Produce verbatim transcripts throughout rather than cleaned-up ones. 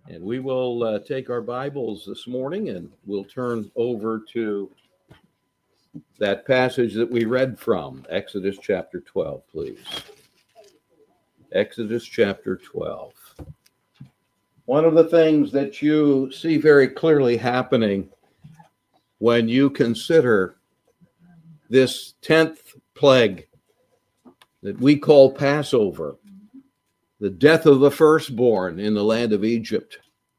And we will uh, take our Bibles this morning and we'll turn over to that passage that we read from, Exodus chapter twelve, please. Exodus chapter twelve. One of the things that you see very clearly happening when you consider this tenth plague that we call Passover, the death of the firstborn in the land of Egypt,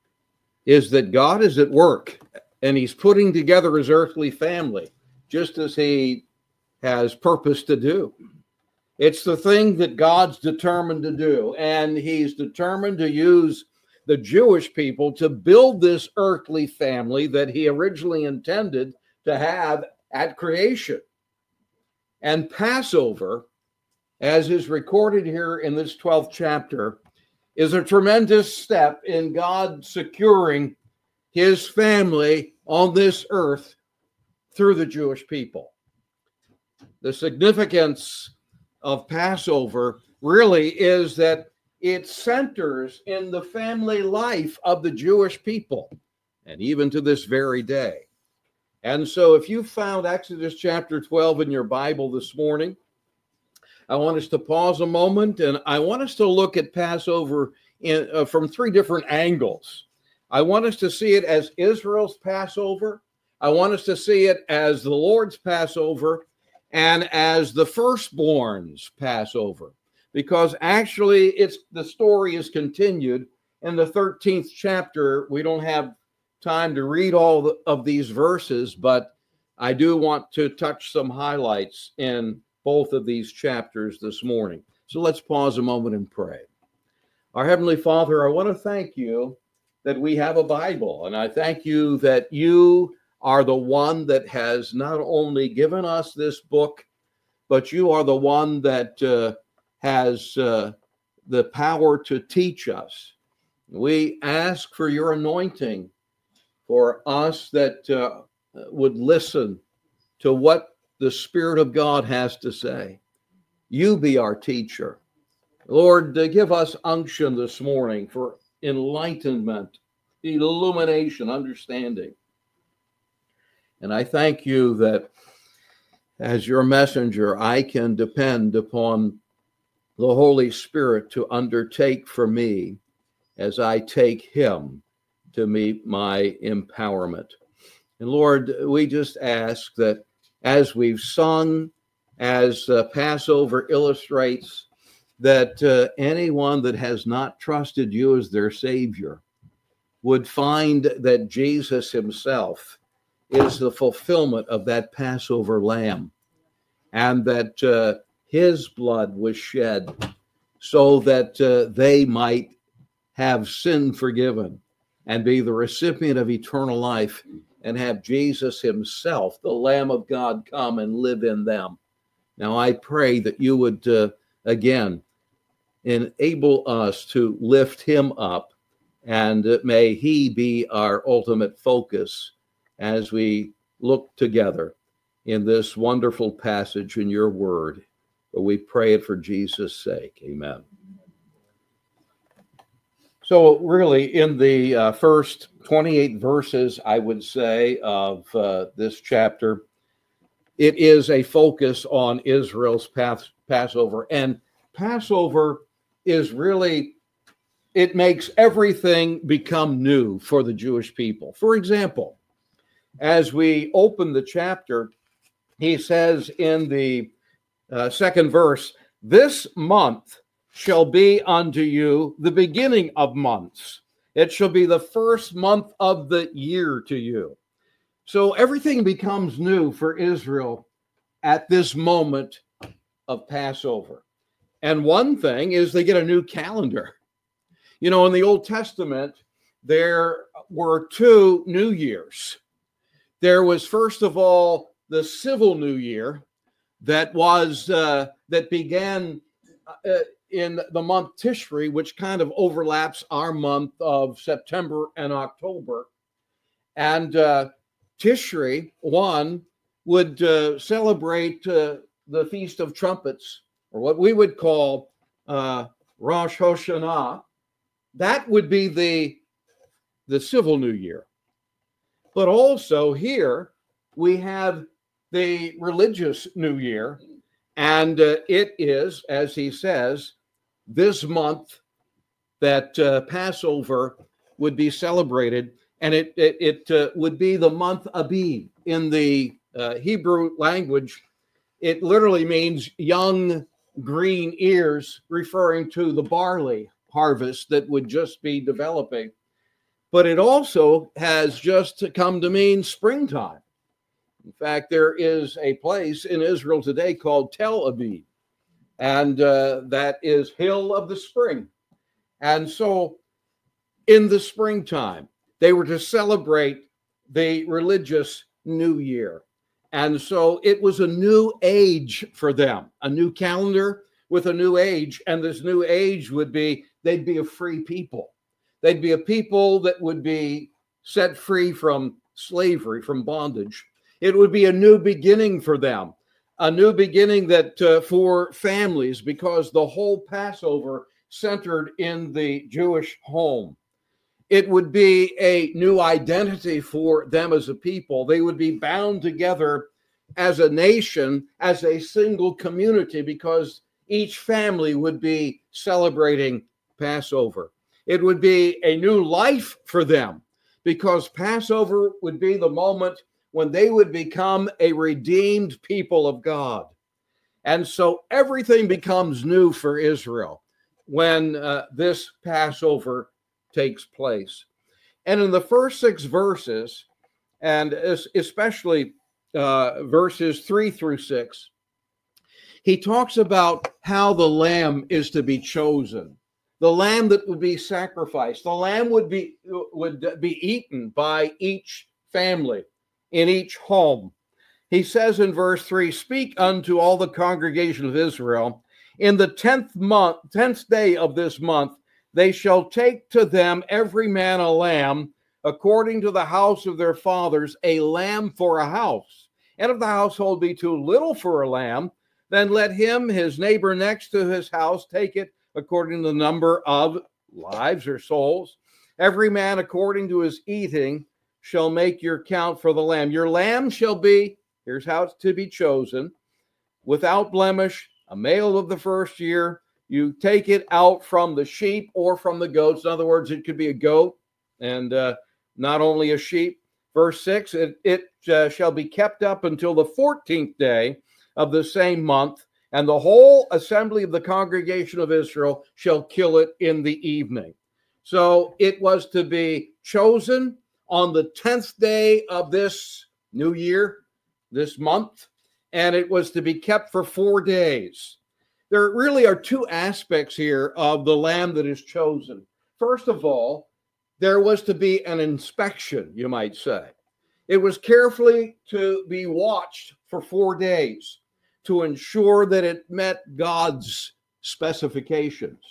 is that God is at work and he's putting together his earthly family just as he has purpose to do. It's the thing that God's determined to do, and he's determined to use the Jewish people to build this earthly family that he originally intended to have at creation. And Passover, as is recorded here in this twelfth chapter, is a tremendous step in God securing his family on this earth through the Jewish people. The significance of Passover really is that it centers in the family life of the Jewish people, and even to this very day. And so if you found Exodus chapter twelve in your Bible this morning, I want us to pause a moment, and I want us to look at Passover in, uh, from three different angles. I want us to see it as Israel's Passover. I want us to see it as the Lord's Passover and as the firstborn's Passover, because actually it's the story is continued in the thirteenth chapter. We don't have time to read all of these verses, but I do want to touch some highlights in both of these chapters this morning. So let's pause a moment and pray. Our Heavenly Father, I want to thank you that we have a Bible, and I thank you that you are the one that has not only given us this book, but you are the one that uh, has uh, the power to teach us. We ask for your anointing for us that uh, would listen to what the Spirit of God has to say. You be our teacher. Lord, uh, give us unction this morning for enlightenment, illumination, understanding. And I thank you that as your messenger, I can depend upon the Holy Spirit to undertake for me as I take him to meet my empowerment. And Lord, we just ask that as we've sung, as uh, Passover illustrates, that uh, anyone that has not trusted you as their Savior would find that Jesus himself is the fulfillment of that Passover lamb, and that uh, his blood was shed so that uh, they might have sin forgiven and be the recipient of eternal life and have Jesus himself, the Lamb of God, come and live in them. Now I pray that you would, uh, again, enable us to lift him up, and uh, may he be our ultimate focus as we look together in this wonderful passage in your word. But we pray it for Jesus' sake. Amen. So really, in the uh, first twenty-eight verses, I would say, of uh, this chapter, it is a focus on Israel's Pas- Passover. And Passover is really, it makes everything become new for the Jewish people. For example, as we open the chapter, he says in the uh, second verse, "This month shall be unto you the beginning of months. It shall be the first month of the year to you." So everything becomes new for Israel at this moment of Passover. And one thing is they get a new calendar. You know, in the Old Testament, there were two New Years. There was, first of all, the civil New Year that was uh, that began uh, in the month Tishri, which kind of overlaps our month of September and October. And uh, Tishri one would uh, celebrate uh, the Feast of Trumpets, or what we would call uh, Rosh Hashanah. That would be the the civil New Year. But also here we have the religious New Year, and uh, it is, as he says, this month that uh, Passover would be celebrated, and it it, it uh, would be the month Abib. In the uh, Hebrew language, it literally means young green ears, referring to the barley harvest that would just be developing. But it also has just come to mean springtime. In fact, there is a place in Israel today called Tel Aviv, and uh, that is Hill of the Spring. And so in the springtime, they were to celebrate the religious New Year. And so it was a new age for them, a new calendar with a new age. And this new age would be, they'd be a free people. They'd be a people that would be set free from slavery, from bondage. It would be a new beginning for them, a new beginning that uh, for families, because the whole Passover centered in the Jewish home. It would be a new identity for them as a people. They would be bound together as a nation, as a single community, because each family would be celebrating Passover. It would be a new life for them, because Passover would be the moment when they would become a redeemed people of God. And so everything becomes new for Israel when uh, this Passover takes place. And in the first six verses, and especially uh, verses three through six, he talks about how the lamb is to be chosen, the lamb that would be sacrificed. The lamb would be would be eaten by each family in each home. He says in verse three, "Speak unto all the congregation of Israel, in the tenth month, tenth day of this month, they shall take to them every man a lamb, according to the house of their fathers, a lamb for a house. And if the household be too little for a lamb, then let him, his neighbor next to his house, take it according to the number of lives or souls. Every man according to his eating shall make your count for the lamb. Your lamb shall be," here's how it's to be chosen, "without blemish, a male of the first year. You take it out from the sheep or from the goats." In other words, it could be a goat and uh, not only a sheep. Verse six, it, it uh, shall be kept up until the fourteenth day of the same month, and the whole assembly of the congregation of Israel shall kill it in the evening. So it was to be chosen on the tenth day of this new year, this month, and it was to be kept for four days. There really are two aspects here of the lamb that is chosen. First of all, there was to be an inspection, you might say. It was carefully to be watched for four days to ensure that it met God's specifications.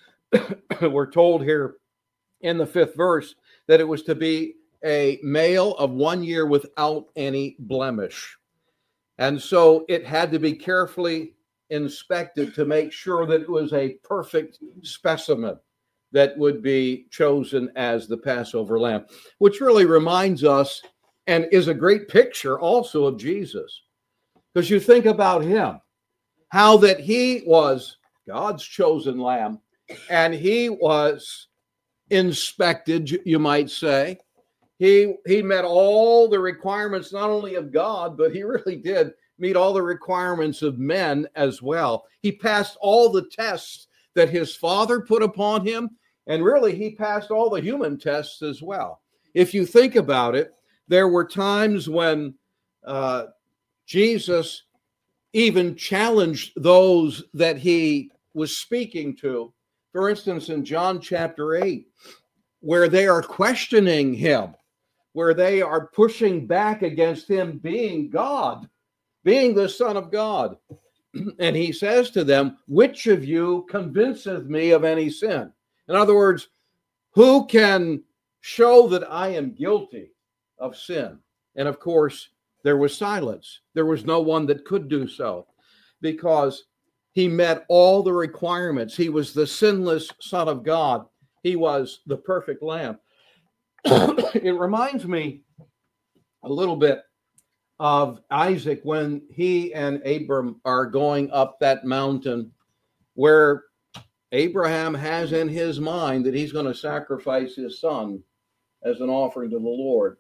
We're told here in the fifth verse that it was to be a male of one year without any blemish. And so it had to be carefully inspected to make sure that it was a perfect specimen that would be chosen as the Passover lamb, which really reminds us and is a great picture also of Jesus. Because you think about him, how that he was God's chosen lamb, and he was inspected, you might say. He, he met all the requirements, not only of God, but he really did meet all the requirements of men as well. He passed all the tests that his Father put upon him, and really he passed all the human tests as well. If you think about it, there were times when uh, Jesus even challenged those that he was speaking to. For instance, in John chapter eight, where they are questioning him, where they are pushing back against him being God, being the Son of God. And he says to them, "Which of you convinceth me of any sin?" In other words, who can show that I am guilty of sin? And of course, there was silence. There was no one that could do so, because he met all the requirements. He was the sinless Son of God. He was the perfect Lamb. It reminds me a little bit of Isaac when he and Abram are going up that mountain where Abraham has in his mind that he's going to sacrifice his son as an offering to the Lord.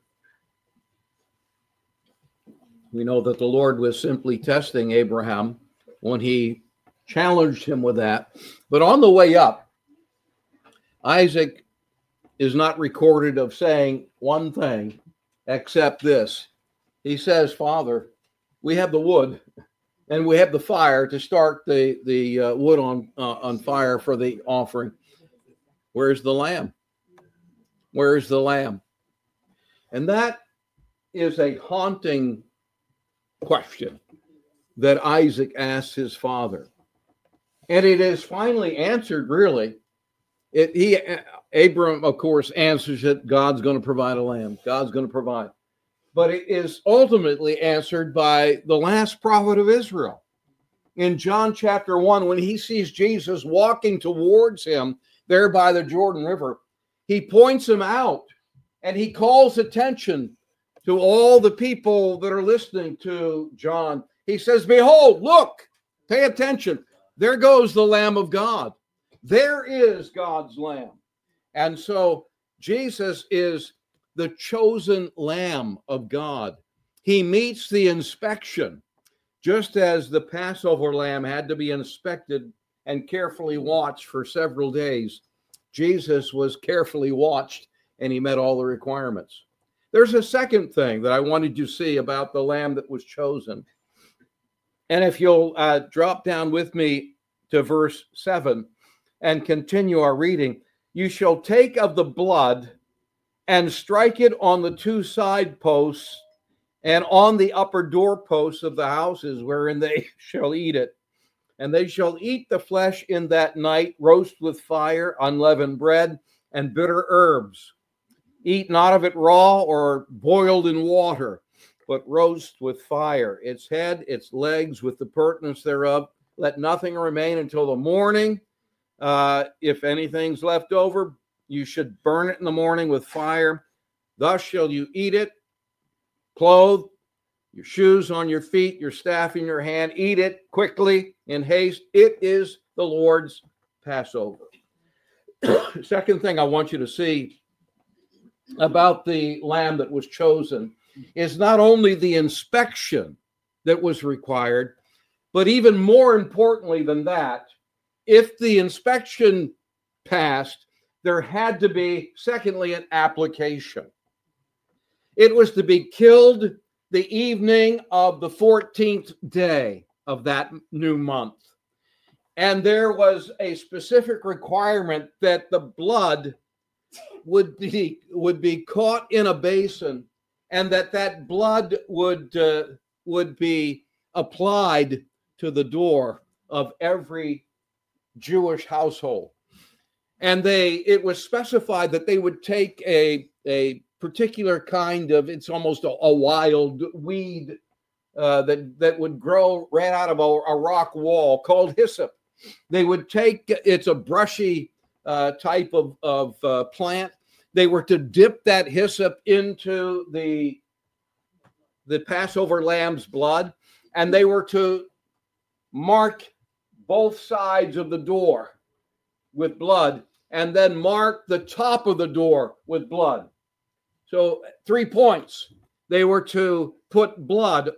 We know that the Lord was simply testing Abraham when he challenged him with that. But on the way up, Isaac is not recorded of saying one thing except this. He says, Father, we have the wood and we have the fire to start the, the uh, wood on, uh, on fire for the offering. Where's the lamb? Where's the lamb? And that is a haunting question that Isaac asks his father. And it is finally answered, really. It, he, Abram, of course, answers it, God's going to provide a lamb. God's going to provide. But it is ultimately answered by the last prophet of Israel. In John chapter one, when he sees Jesus walking towards him there by the Jordan River, he points him out and he calls attention to all the people that are listening to John. He says, behold, look, pay attention. There goes the Lamb of God. There is God's Lamb. And so Jesus is the chosen Lamb of God. He meets the inspection, just as the Passover lamb had to be inspected and carefully watched for several days. Jesus was carefully watched, and he met all the requirements. There's a second thing that I wanted you to see about the lamb that was chosen. And if you'll uh, drop down with me to verse seven and continue our reading, you shall take of the blood and strike it on the two side posts and on the upper doorposts of the houses wherein they shall eat it. And they shall eat the flesh in that night, roast with fire, unleavened bread, and bitter herbs. Eat not of it raw or boiled in water, but roast with fire. Its head, its legs, with the purtenance thereof. Let nothing remain until the morning. Uh, if anything's left over, you should burn it in the morning with fire. Thus shall you eat it, clothed, your shoes on your feet, your staff in your hand. Eat it quickly, in haste. It is the Lord's Passover. Second thing I want you to see about the lamb that was chosen is not only the inspection that was required, but even more importantly than that, if the inspection passed, there had to be, secondly, an application. It was to be killed the evening of the fourteenth day of that new month. And there was a specific requirement that the blood would be, would be caught in a basin, and that that blood would, uh, would be applied to the door of every Jewish household. And they, it was specified that they would take a, a particular kind of, it's almost a, a wild weed uh, that, that would grow right out of a, a rock wall called hyssop. They would take, it's a brushy uh, type of, of uh, plant. They were to dip that hyssop into the, the Passover lamb's blood, and they were to mark both sides of the door with blood, and then mark the top of the door with blood. So three points. They were to put blood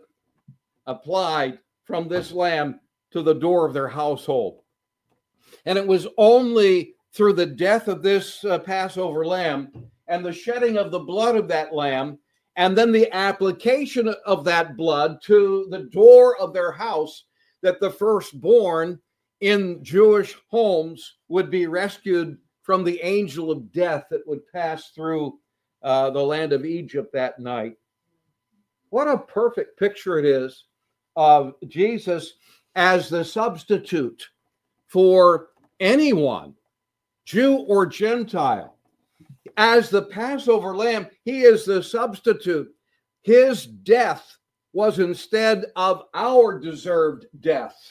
applied from this lamb to the door of their household. And it was only through the death of this uh, Passover lamb and the shedding of the blood of that lamb, and then the application of that blood to the door of their house, that the firstborn in Jewish homes would be rescued from the angel of death that would pass through uh, the land of Egypt that night. What a perfect picture it is of Jesus as the substitute for anyone, Jew or Gentile. As the Passover lamb, he is the substitute. His death was instead of our deserved death.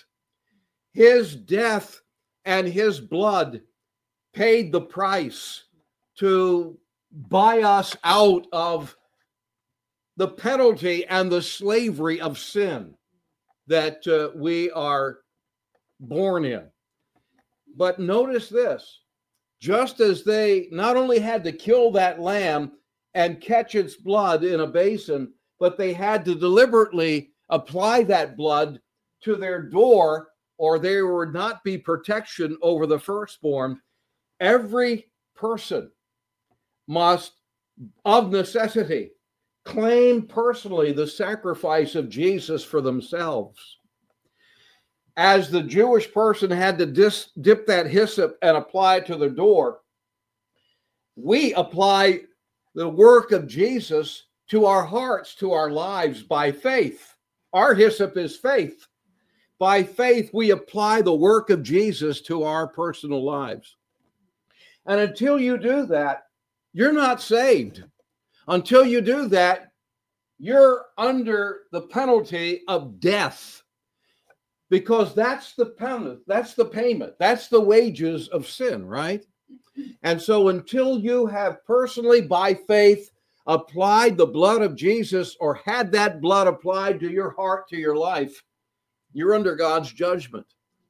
His death and his blood paid the price to buy us out of the penalty and the slavery of sin that uh, we are born in. But notice this, just as they not only had to kill that lamb and catch its blood in a basin, but they had to deliberately apply that blood to their door, or there would not be protection over the firstborn. Every person must, of necessity, claim personally the sacrifice of Jesus for themselves. As the Jewish person had to dis, dip that hyssop and apply it to the door, we apply the work of Jesus to our hearts, to our lives by faith. Our hyssop is faith. By faith, we apply the work of Jesus to our personal lives. And until you do that, you're not saved. Until you do that, you're under the penalty of death, because that's the penalty, that's the payment, that's the wages of sin, right? And so until you have personally, by faith, applied the blood of Jesus, or had that blood applied to your heart, to your life, you're under God's judgment.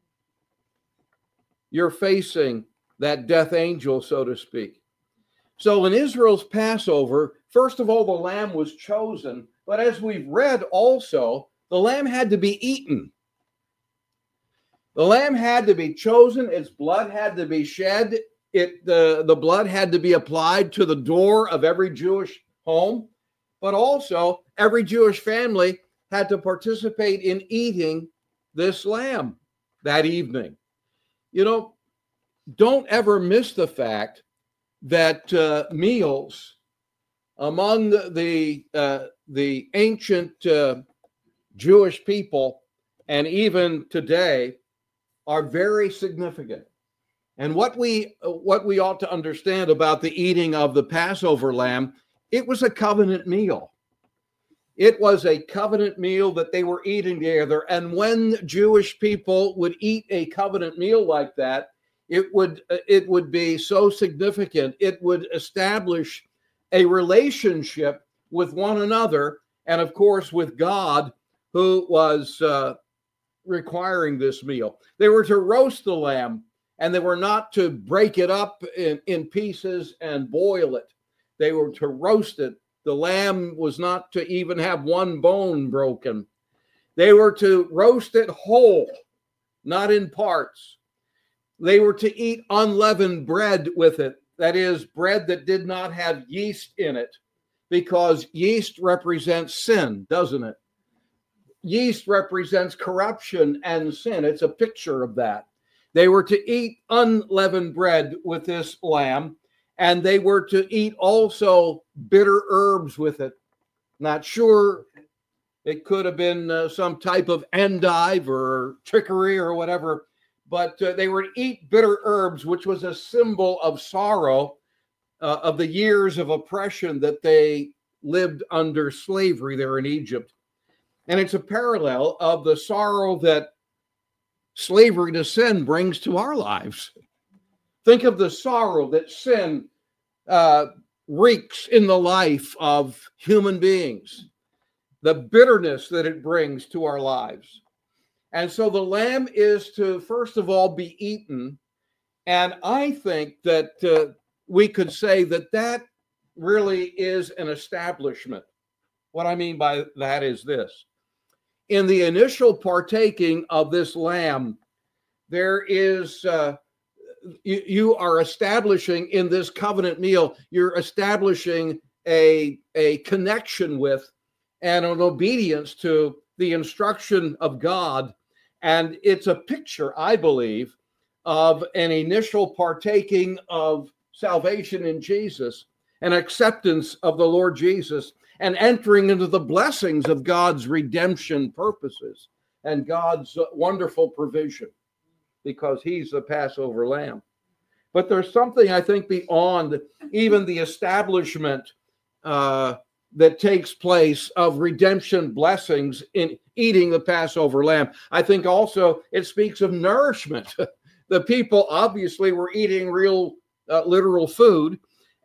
You're facing that death angel, so to speak. So in Israel's Passover, first of all, the lamb was chosen, but as we've read also, the lamb had to be eaten. The lamb had to be chosen, its blood had to be shed, it the, the blood had to be applied to the door of every Jewish home, but also every Jewish family had to participate in eating this lamb that evening. You know, don't ever miss the fact that uh, meals among the uh, the ancient uh, Jewish people, and even today, are very significant. And what we what we ought to understand about the eating of the Passover lamb, it was a covenant meal. It was a covenant meal that they were eating together. And when Jewish people would eat a covenant meal like that, it would it would be so significant. It would establish a relationship with one another, and of course with God, who was uh, requiring this meal. They were to roast the lamb, and they were not to break it up in, in pieces and boil it. They were to roast it. The lamb was not to even have one bone broken. They were to roast it whole, not in parts. They were to eat unleavened bread with it. That is, bread that did not have yeast in it, because yeast represents sin, doesn't it? Yeast represents corruption and sin. It's a picture of that. They were to eat unleavened bread with this lamb, and they were to eat also bitter herbs with it. Not sure, it could have been uh, some type of endive or chicory or whatever, but uh, they were to eat bitter herbs, which was a symbol of sorrow, uh, of the years of oppression that they lived under slavery there in Egypt. And it's a parallel of the sorrow that slavery to sin brings to our lives. Think of the sorrow that sin uh, wreaks in the life of human beings, the bitterness that it brings to our lives. And so the lamb is to, first of all, be eaten. And I think that uh, we could say that that really is an establishment. What I mean by that is this. In the initial partaking of this lamb, there is, uh, you, you are establishing in this covenant meal, you're establishing a, a connection with and an obedience to the instruction of God. And it's a picture, I believe, of an initial partaking of salvation in Jesus, an acceptance of the Lord Jesus, and entering into the blessings of God's redemption purposes and God's wonderful provision, because he's the Passover lamb. But there's something, I think, beyond even the establishment uh, that takes place of redemption blessings in eating the Passover lamb. I think also it speaks of nourishment. The people obviously were eating real, uh, literal food,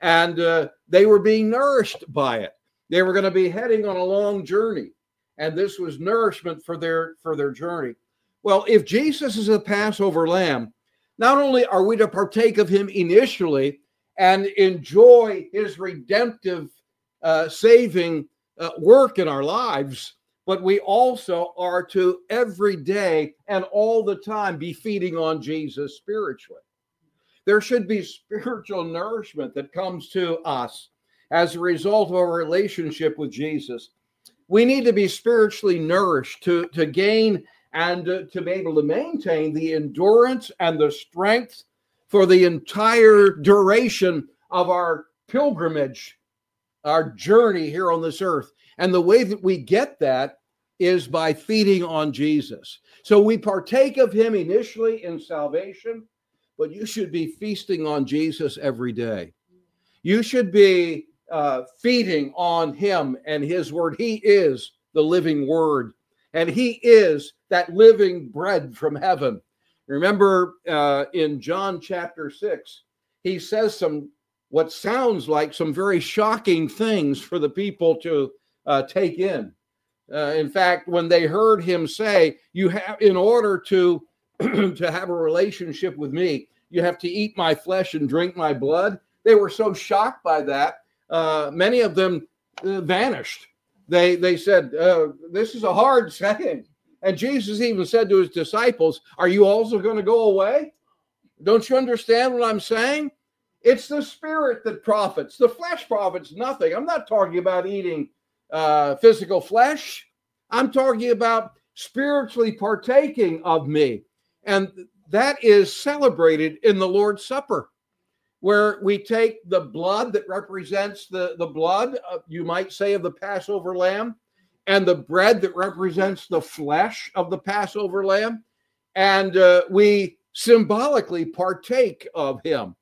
and uh, they were being nourished by it. They were going to be heading on a long journey, and this was nourishment for their for their journey. Well, if Jesus is a Passover lamb, not only are we to partake of him initially and enjoy his redemptive uh, saving uh, work in our lives, but we also are to every day and all the time be feeding on Jesus spiritually. There should be spiritual nourishment that comes to us as a result of our relationship with Jesus. We need to be spiritually nourished to, to gain and uh, to be able to maintain the endurance and the strength for the entire duration of our pilgrimage, our journey here on this earth. And the way that we get that is by feeding on Jesus. So we partake of him initially in salvation, but you should be feasting on Jesus every day. You should be uh, feeding on him and his word. He is the living word, and he is that living bread from heaven. Remember uh, in John chapter six, he says some, what sounds like some very shocking things for the people to uh, take in. Uh, in fact, when they heard him say, you have, in order to, to have a relationship with me, you have to eat my flesh and drink my blood. They were so shocked by that. Uh, many of them uh, vanished. They, they said, uh, this is a hard saying. And Jesus even said to his disciples, are you also going to go away? Don't you understand what I'm saying? It's the spirit that profits. The flesh profits nothing. I'm not talking about eating uh, physical flesh. I'm talking about spiritually partaking of me. And that is celebrated in the Lord's Supper, where we take the blood that represents the, the blood, uh, you might say, of the Passover lamb, and the bread that represents the flesh of the Passover lamb, and uh, we symbolically partake of him.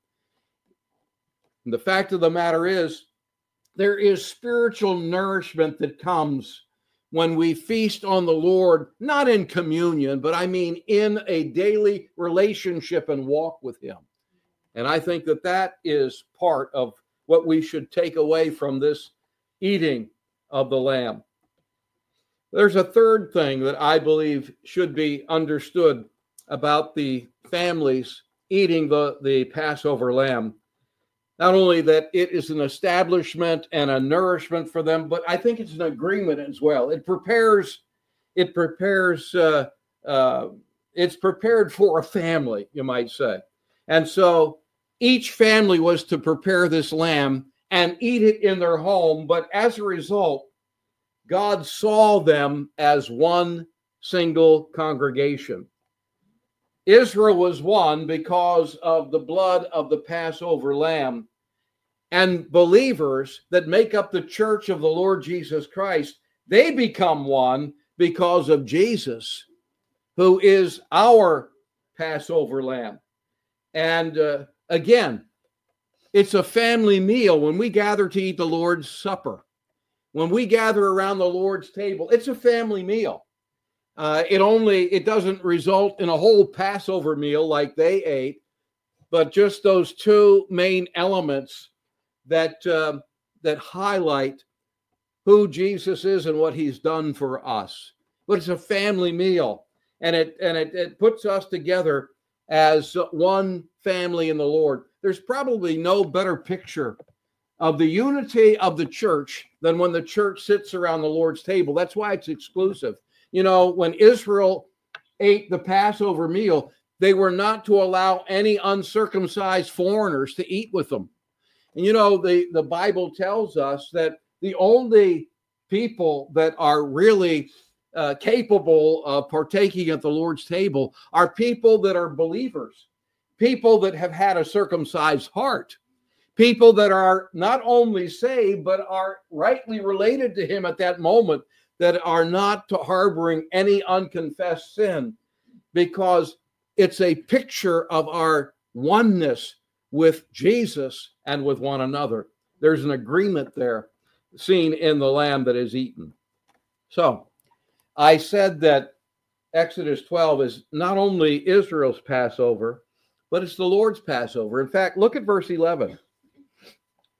And the fact of the matter is, there is spiritual nourishment that comes when we feast on the Lord, not in communion, but I mean in a daily relationship and walk with him. And I think that that is part of what we should take away from this eating of the lamb. There's a third thing that I believe should be understood about the families eating the, the Passover lamb. Not only that it is an establishment and a nourishment for them, but I think it's an agreement as well. It prepares, it prepares, uh, uh, it's prepared for a family, you might say. And so each family was to prepare this lamb and eat it in their home. But as a result, God saw them as one single congregation. Israel was one because of the blood of the Passover lamb. And believers that make up the church of the Lord Jesus Christ, they become one because of Jesus, who is our Passover lamb. And uh, again, it's a family meal when we gather to eat the Lord's Supper. When we gather around the Lord's table, it's a family meal. Uh, it only, it doesn't result in a whole Passover meal like they ate, but just those two main elements that uh, that highlight who Jesus is and what he's done for us. But it's a family meal, and it and it, it puts us together as one family in the Lord. There's probably no better picture of the unity of the church than when the church sits around the Lord's table. That's why it's exclusive. You know, when Israel ate the Passover meal, they were not to allow any uncircumcised foreigners to eat with them. And you know, the, the Bible tells us that the only people that are really uh, capable of partaking at the Lord's table are people that are believers, people that have had a circumcised heart, people that are not only saved, but are rightly related to him at that moment, that are not harboring any unconfessed sin, because it's a picture of our oneness with Jesus and with one another. There's an agreement there seen in the lamb that is eaten. So I said that Exodus twelve is not only Israel's Passover, but it's the Lord's Passover. In fact, look at verse eleven.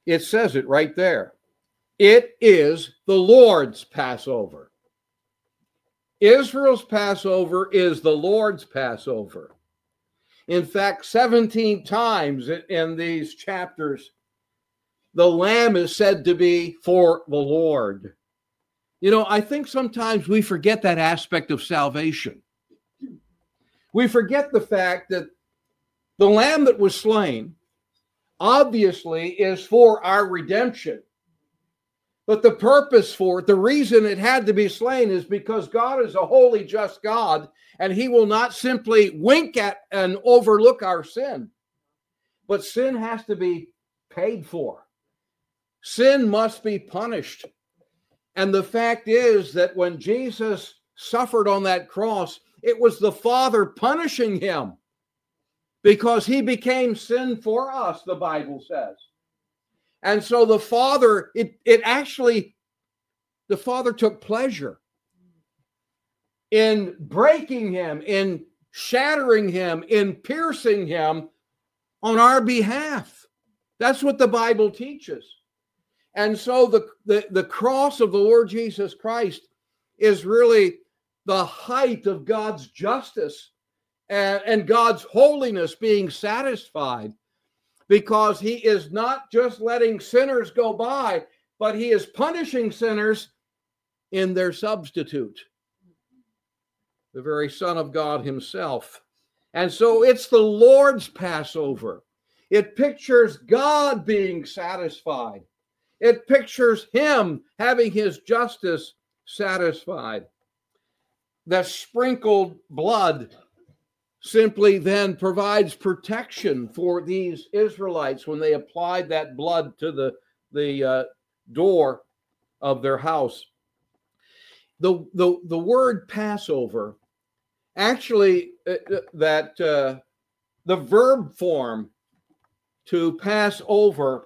It says it right there. It is the Lord's Passover. Israel's Passover is the Lord's Passover. In fact, seventeen times in these chapters, the lamb is said to be for the Lord. You know, I think sometimes we forget that aspect of salvation. We forget the fact that the lamb that was slain obviously is for our redemption. But the purpose for it, the reason it had to be slain is because God is a holy, just God, and he will not simply wink at and overlook our sin. But sin has to be paid for. Sin must be punished. And the fact is that when Jesus suffered on that cross, it was the Father punishing him because he became sin for us, the Bible says. And so the Father, it, it actually, the Father took pleasure in breaking him, in shattering him, in piercing him on our behalf. That's what the Bible teaches. And so the, the, the cross of the Lord Jesus Christ is really the height of God's justice and, and God's holiness being satisfied, because he is not just letting sinners go by, but he is punishing sinners in their substitute, the very Son of God himself. And so it's the Lord's Passover. It pictures God being satisfied. It pictures him having his justice satisfied. The sprinkled blood simply then provides protection for these Israelites when they applied that blood to the, the uh, door of their house. The, the, the word Passover, actually, uh, that uh, the verb form to pass over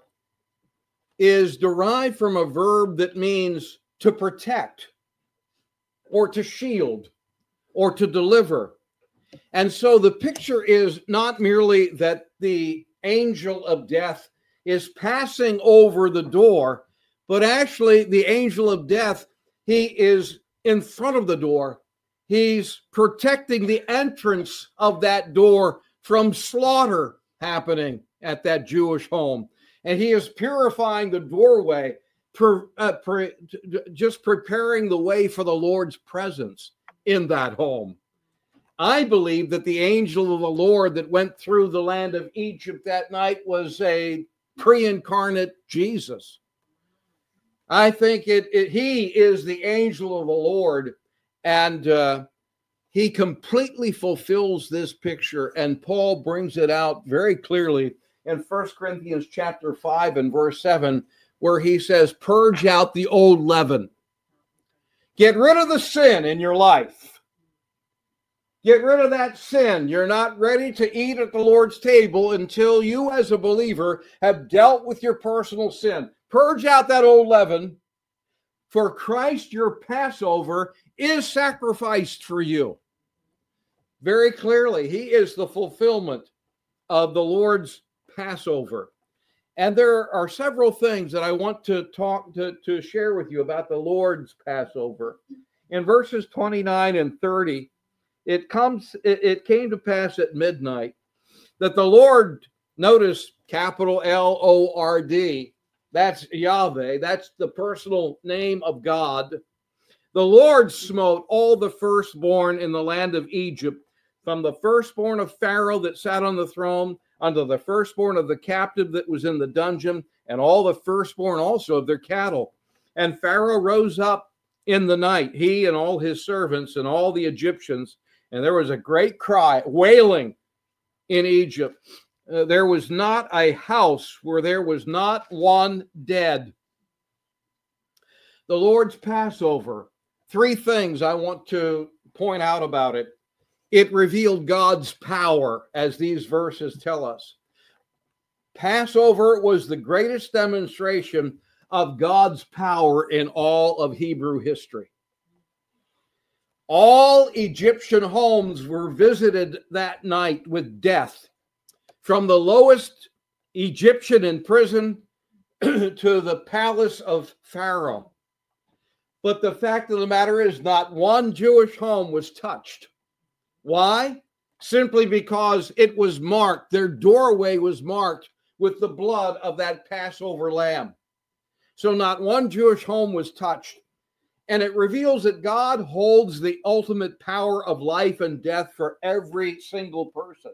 is derived from a verb that means to protect or to shield or to deliver. And so the picture is not merely that the angel of death is passing over the door, but actually the angel of death, he is in front of the door. He's protecting the entrance of that door from slaughter happening at that Jewish home. And he is purifying the doorway, per, uh, per, just preparing the way for the Lord's presence in that home. I believe that the angel of the Lord that went through the land of Egypt that night was a pre-incarnate Jesus. I think it, it he is the angel of the Lord, and uh, he completely fulfills this picture, and Paul brings it out very clearly in First Corinthians chapter five and verse seven, where he says, purge out the old leaven. Get rid of the sin in your life. Get rid of that sin. You're not ready to eat at the Lord's table until you as a believer have dealt with your personal sin. Purge out that old leaven, for Christ, your Passover, is sacrificed for you. Very clearly, he is the fulfillment of the Lord's Passover. And there are several things that I want to talk to, to share with you about the Lord's Passover. In verses twenty-nine and thirty, it comes, it, it came to pass at midnight that the Lord, notice capital L O R D, that's Yahweh, that's the personal name of God. The Lord smote all the firstborn in the land of Egypt, from the firstborn of Pharaoh that sat on the throne, unto the firstborn of the captive that was in the dungeon, and all the firstborn also of their cattle. And Pharaoh rose up in the night, he and all his servants and all the Egyptians, and there was a great cry, wailing in Egypt. Uh, there was not a house where there was not one dead. The Lord's Passover, three things I want to point out about it. It revealed God's power, as these verses tell us. Passover was the greatest demonstration of God's power in all of Hebrew history. All Egyptian homes were visited that night with death, from the lowest Egyptian in prison to the palace of Pharaoh. But the fact of the matter is, not one Jewish home was touched. Why? Simply because it was marked, their doorway was marked with the blood of that Passover lamb. So not one Jewish home was touched. And it reveals that God holds the ultimate power of life and death for every single person.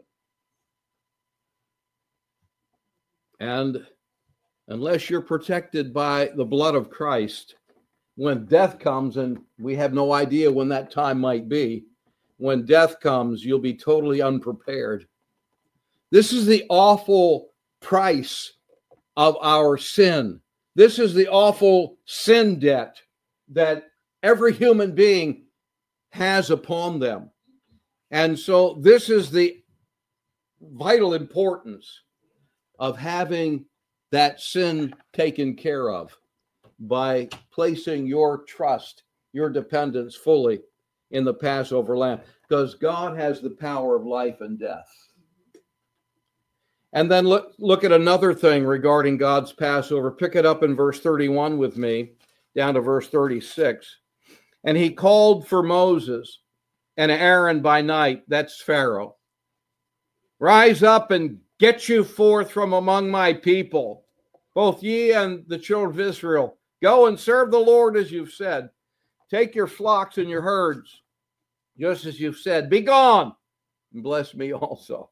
And unless you're protected by the blood of Christ, when death comes, and we have no idea when that time might be, when death comes, you'll be totally unprepared. This is the awful price of our sin. This is the awful sin debt that every human being has upon them. And so this is the vital importance of having that sin taken care of by placing your trust, your dependence fully in the Passover lamb, because God has the power of life and death. And then look, look at another thing regarding God's Passover. Pick it up in verse thirty-one with me, down to verse thirty-six. And he called for Moses and Aaron by night, that's Pharaoh. Rise up and get you forth from among my people, both ye and the children of Israel. Go and serve the Lord as you've said. Take your flocks and your herds, just as you've said. Be gone and bless me also.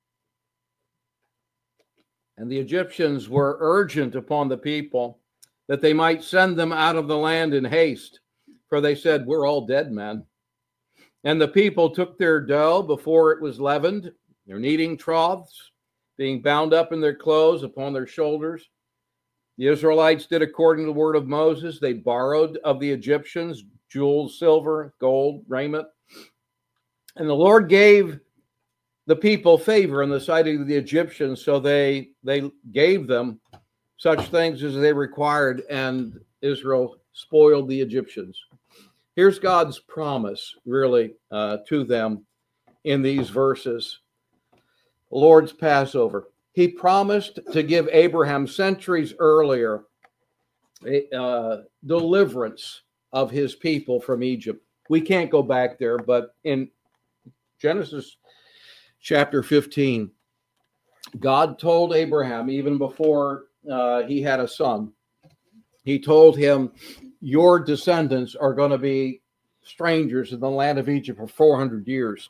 And the Egyptians were urgent upon the people that they might send them out of the land in haste, for they said, we're all dead men. And the people took their dough before it was leavened, their kneading troughs, being bound up in their clothes upon their shoulders. The Israelites did according to the word of Moses. They borrowed of the Egyptians jewels, silver, gold, raiment. And the Lord gave the people favor in the sight of the Egyptians, so they they gave them such things as they required, and Israel spoiled the Egyptians. Here's God's promise, really, uh, to them in these verses. Lord's Passover. He promised to give Abraham centuries earlier a uh, deliverance of his people from Egypt. We can't go back there, but in Genesis chapter fifteen, God told Abraham, even before uh, he had a son, he told him, your descendants are going to be strangers in the land of Egypt for four hundred years.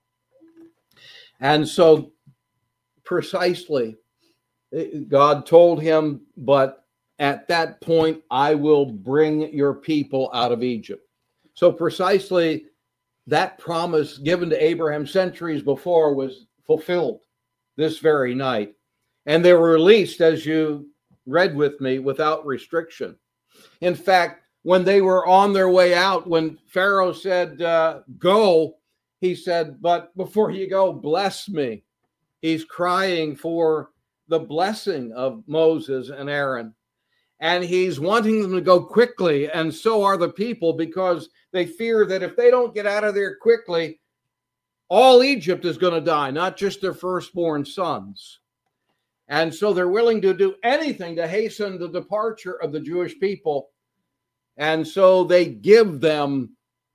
And so precisely, God told him, but at that point, I will bring your people out of Egypt. So precisely that promise given to Abraham centuries before was fulfilled this very night. And they were released, as you read with me, without restriction. In fact, when they were on their way out, when Pharaoh said, uh, go, he said, but before you go, bless me. He's crying for the blessing of Moses and Aaron. And he's wanting them to go quickly, and so are the people, because they fear that if they don't get out of there quickly, all Egypt is going to die, not just their firstborn sons. And so they're willing to do anything to hasten the departure of the Jewish people. And so they give them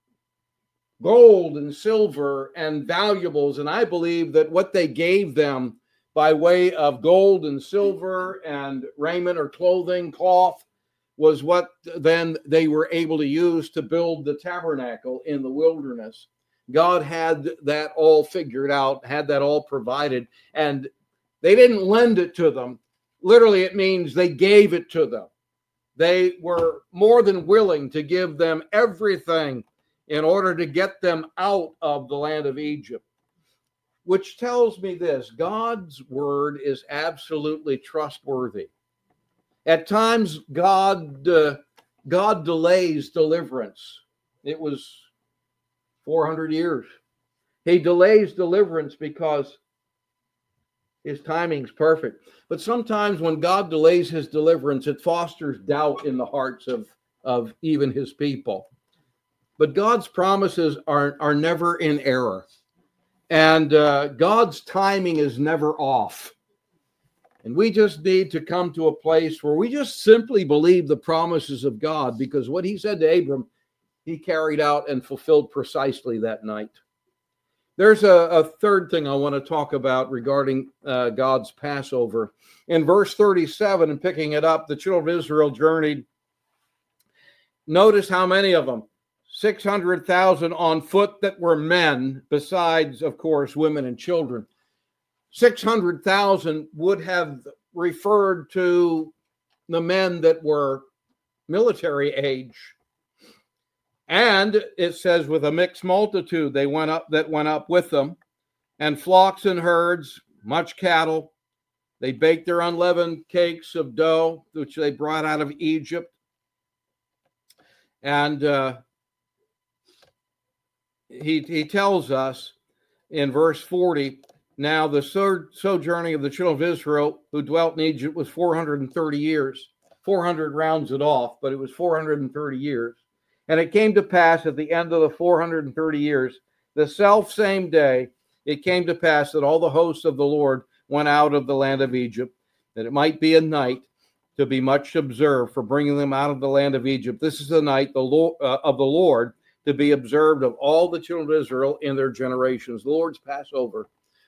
gold and silver and valuables. And I believe that what they gave them by way of gold and silver and raiment or clothing, cloth, was what then they were able to use to build the tabernacle in the wilderness. God had that all figured out, had that all provided, and they didn't lend it to them. Literally, it means they gave it to them. They were more than willing to give them everything in order to get them out of the land of Egypt. Which tells me this: God's word is absolutely trustworthy. At times, God uh, God delays deliverance. It was four hundred years. He delays deliverance because his timing's perfect. But sometimes when God delays his deliverance, it fosters doubt in the hearts of, of even his people. But God's promises are, are never in error. And uh, God's timing is never off. And we just need to come to a place where we just simply believe the promises of God, because what he said to Abram, he carried out and fulfilled precisely that night. There's a, a third thing I want to talk about regarding uh, God's Passover. In verse thirty-seven, and picking it up, the children of Israel journeyed. Notice how many of them? six hundred thousand on foot that were men, besides, of course, women and children. six hundred thousand would have referred to the men that were military age. And it says with a mixed multitude they went up that went up with them, and flocks and herds, much cattle. They baked their unleavened cakes of dough, which they brought out of Egypt. And uh, he, he tells us in verse forty, now the sojourning of the children of Israel who dwelt in Egypt was four hundred thirty years. four hundred rounds it off, but it was four hundred thirty years. And it came to pass at the end of the four hundred thirty years, the self same day, it came to pass that all the hosts of the Lord went out of the land of Egypt, that it might be a night to be much observed for bringing them out of the land of Egypt. This is the night the Lord, uh, of the Lord to be observed of all the children of Israel in their generations. The Lord's Passover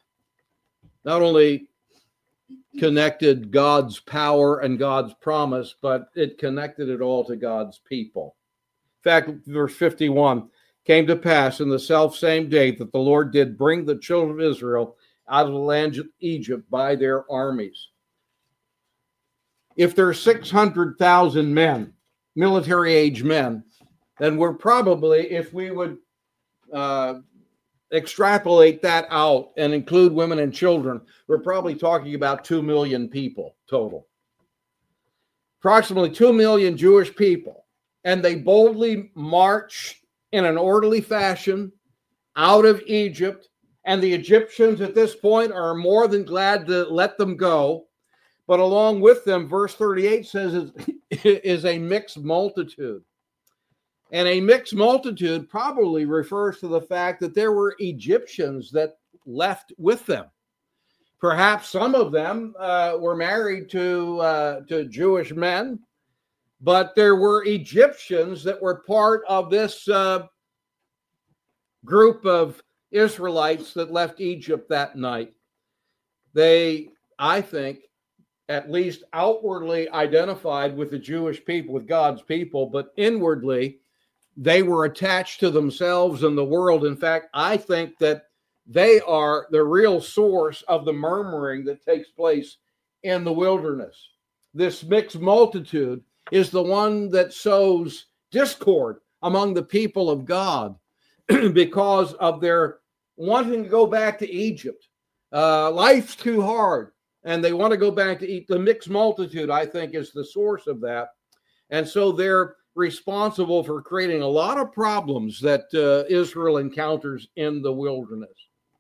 not only connected God's power and God's promise, but it connected it all to God's people. In fact, verse fifty-one, came to pass in the self same day that the Lord did bring the children of Israel out of the land of Egypt by their armies. If there are six hundred thousand men, military age men, then we're probably, if we would uh, extrapolate that out and include women and children, we're probably talking about two million people total. Approximately two million Jewish people. And they boldly march in an orderly fashion out of Egypt. And the Egyptians at this point are more than glad to let them go. But along with them, verse thirty-eight says, is a mixed multitude. And a mixed multitude probably refers to the fact that there were Egyptians that left with them. Perhaps some of them uh, were married to, uh, to Jewish men, but there were Egyptians that were part of this uh, group of Israelites that left Egypt that night. They, I think, at least outwardly identified with the Jewish people, with God's people, but inwardly, they were attached to themselves and the world. In fact, I think that they are the real source of the murmuring that takes place in the wilderness. This mixed multitude is the one that sows discord among the people of God because of their wanting to go back to Egypt. Uh, life's too hard, and they want to go back to eat. The mixed multitude, I think, is the source of that. And so they're responsible for creating a lot of problems that uh, Israel encounters in the wilderness.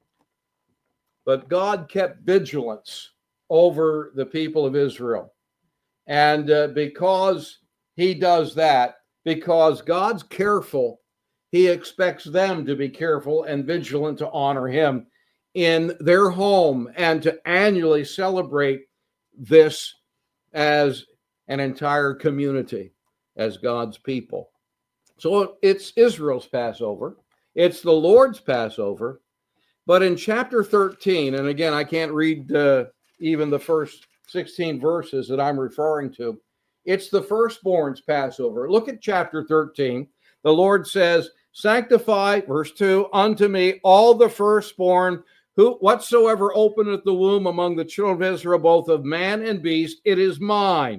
But God kept vigilance over the people of Israel. And uh, because he does that, because God's careful, he expects them to be careful and vigilant to honor him in their home and to annually celebrate this as an entire community, as God's people. So it's Israel's Passover. It's the Lord's Passover. But in chapter thirteen, and again, I can't read uh, even the first sixteen verses that I'm referring to. It's the firstborn's Passover. Look at chapter thirteen. The Lord says, sanctify, verse two, unto me all the firstborn, who whatsoever openeth the womb among the children of Israel, both of man and beast, it is mine.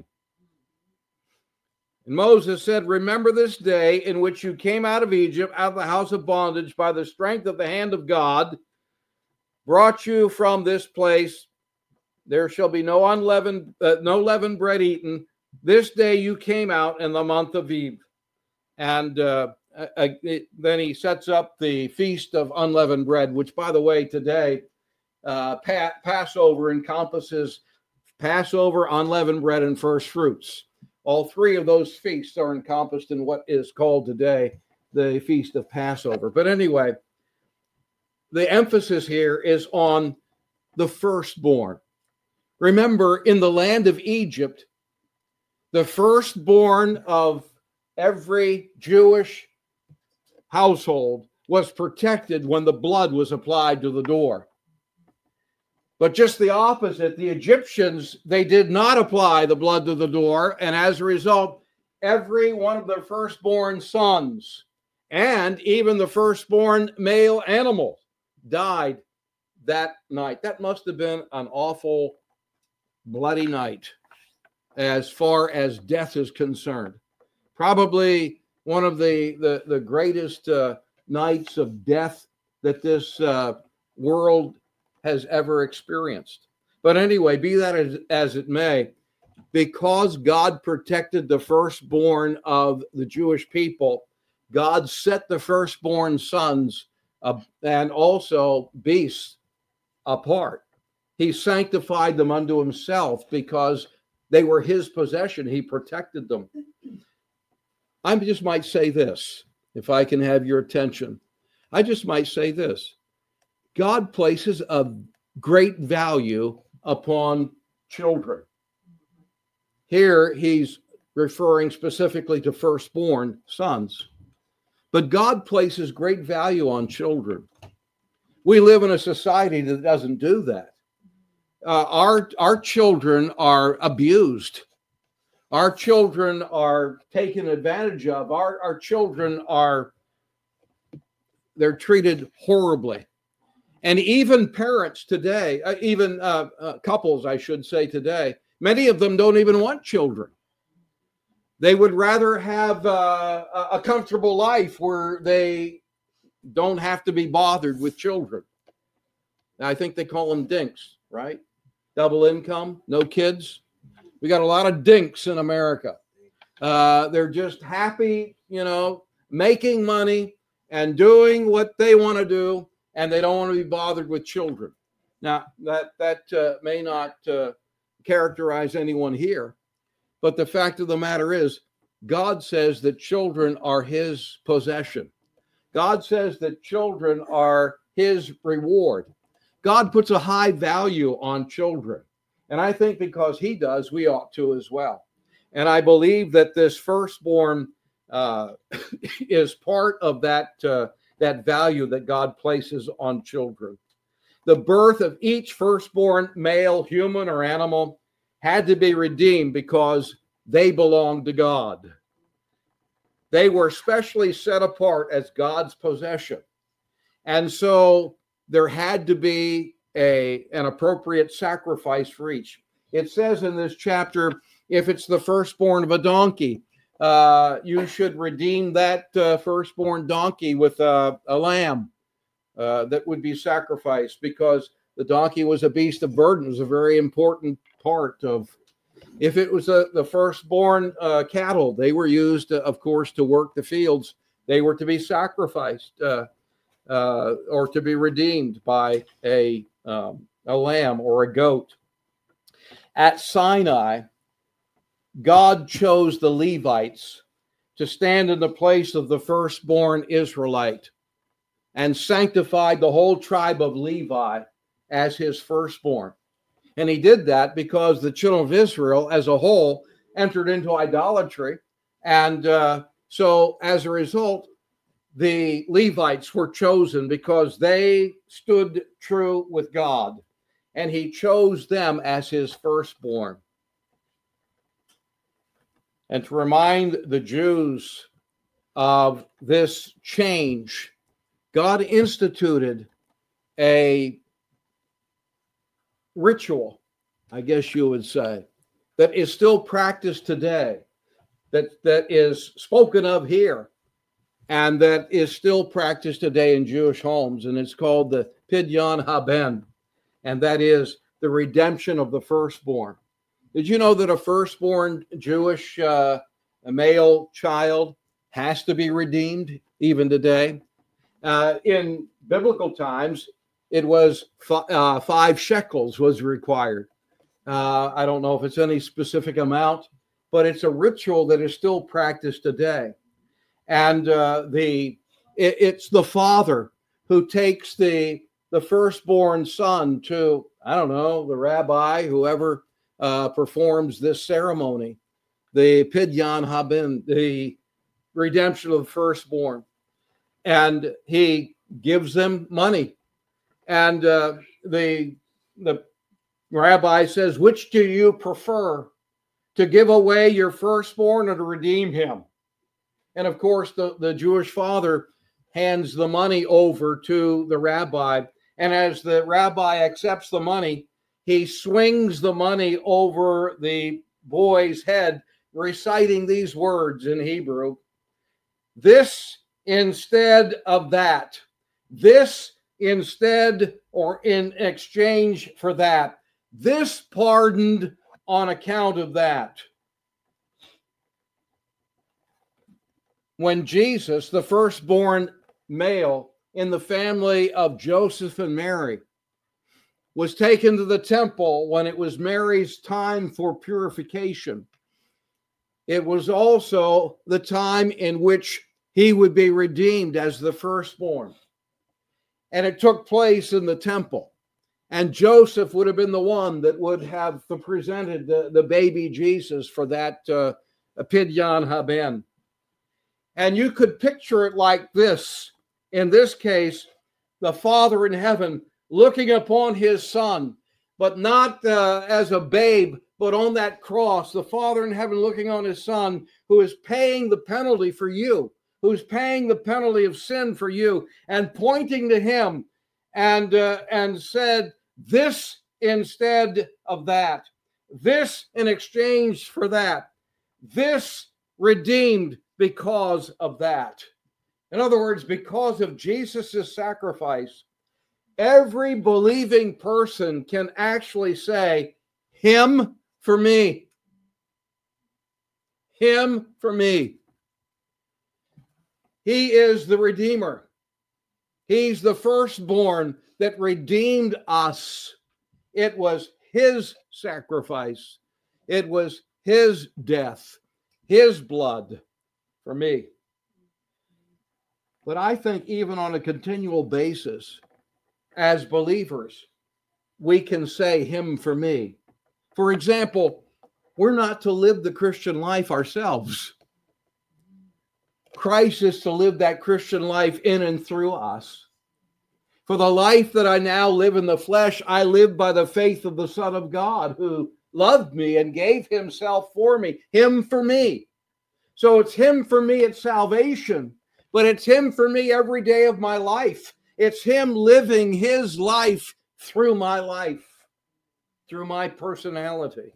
And Moses said, remember this day in which you came out of Egypt, out of the house of bondage, by the strength of the hand of God, brought you from this place. There shall be no unleavened, uh, no leavened bread eaten. This day you came out in the month of Eve. And uh, uh, it, then he sets up the feast of unleavened bread, which, by the way, today, uh, pa- Passover encompasses Passover, unleavened bread, and first fruits. All three of those feasts are encompassed in what is called today the Feast of Passover. But anyway, the emphasis here is on the firstborn. Remember, in the land of Egypt, the firstborn of every Jewish household was protected when the blood was applied to the door. But just the opposite, the Egyptians, they did not apply the blood to the door, and as a result, every one of their firstborn sons and even the firstborn male animal died that night. That must have been an awful, bloody night as far as death is concerned. Probably one of the, the, the greatest uh, nights of death that this uh, world has ever experienced. But anyway, be that as, as it may, because God protected the firstborn of the Jewish people, God set the firstborn sons uh, and also beasts apart. He sanctified them unto himself because they were his possession. He protected them. I just might say this, if I can have your attention. I just might say this. God places a great value upon children. Here he's referring specifically to firstborn sons. But God places great value on children. We live in a society that doesn't do that. Uh, our, our children are abused. Our children are taken advantage of. Our, our children are, they're treated horribly. And even parents today, uh, even uh, uh, couples, I should say today, many of them don't even want children. They would rather have uh, a comfortable life where they don't have to be bothered with children. I think they call them dinks, right? Double income, no kids. We got a lot of dinks in America. Uh, they're just happy, you know, making money and doing what they want to do, and they don't want to be bothered with children. Now, that, that uh, may not uh, characterize anyone here, but the fact of the matter is, God says that children are his possession. God says that children are his reward. God puts a high value on children. And I think because he does, we ought to as well. And I believe that this firstborn uh, is part of that, uh, that value that God places on children. The birth of each firstborn male, human or animal, had to be redeemed because they belonged to God. They were specially set apart as God's possession. And so there had to be a, an appropriate sacrifice for each. It says in this chapter, if it's the firstborn of a donkey, uh, you should redeem that uh, firstborn donkey with a, a lamb uh, that would be sacrificed, because the donkey was a beast of burden. It was a very important part of. If it was a, the firstborn uh, cattle, they were used, uh, of course, to work the fields. They were to be sacrificed uh, uh, or to be redeemed by a, um, a lamb or a goat. At Sinai, God chose the Levites to stand in the place of the firstborn Israelite and sanctified the whole tribe of Levi as his firstborn. And he did that because the children of Israel as a whole entered into idolatry. And uh, so as a result, the Levites were chosen because they stood true with God. And he chose them as his firstborn. And to remind the Jews of this change, God instituted a ritual, I guess you would say, that is still practiced today, that, that is spoken of here, and that is still practiced today in Jewish homes. And it's called the Pidyon Haben, and that is the redemption of the firstborn. Did you know that a firstborn Jewish uh, a male child has to be redeemed even today? Uh, in biblical times, it was f- uh, five shekels was required. Uh, I don't know if it's any specific amount, but it's a ritual that is still practiced today. And uh, the it, it's the father who takes the the firstborn son to, I don't know, the rabbi, whoever uh, performs this ceremony, the Pidyon Haben, the redemption of the firstborn. And he gives them money. And uh, the, the rabbi says, which do you prefer, to give away your firstborn or to redeem him? And of course, the, the Jewish father hands the money over to the rabbi. And as the rabbi accepts the money, he swings the money over the boy's head, reciting these words in Hebrew: this instead of that, this instead or in exchange for that, this pardoned on account of that. When Jesus, the firstborn male in the family of Joseph and Mary, was taken to the temple when it was Mary's time for purification, it was also the time in which he would be redeemed as the firstborn. And it took place in the temple. And Joseph would have been the one that would have presented the, the baby Jesus for that uh, Pidyon Haben. And you could picture it like this. In this case, the Father in heaven looking upon his son, but not uh, as a babe, but on that cross, the Father in heaven looking on his son, who is paying the penalty for you, who's paying the penalty of sin for you, and pointing to him and, uh, and said, this instead of that, this in exchange for that, this redeemed because of that. In other words, because of Jesus' sacrifice, every believing person can actually say, him for me. Him for me. He is the Redeemer. He's the firstborn that redeemed us. It was his sacrifice. It was his death, his blood for me. But I think even on a continual basis, as believers, we can say him for me. For example, we're not to live the Christian life ourselves. Christ is to live that Christian life in and through us. For the life that I now live in the flesh, I live by the faith of the Son of God, who loved me and gave himself for me, him for me. So it's him for me at salvation, but it's him for me every day of my life. It's him living his life through my life, through my personality.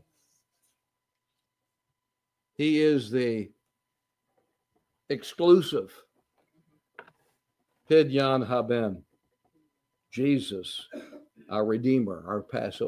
He is the exclusive Pidyon Haben, Jesus, our Redeemer, our Passover.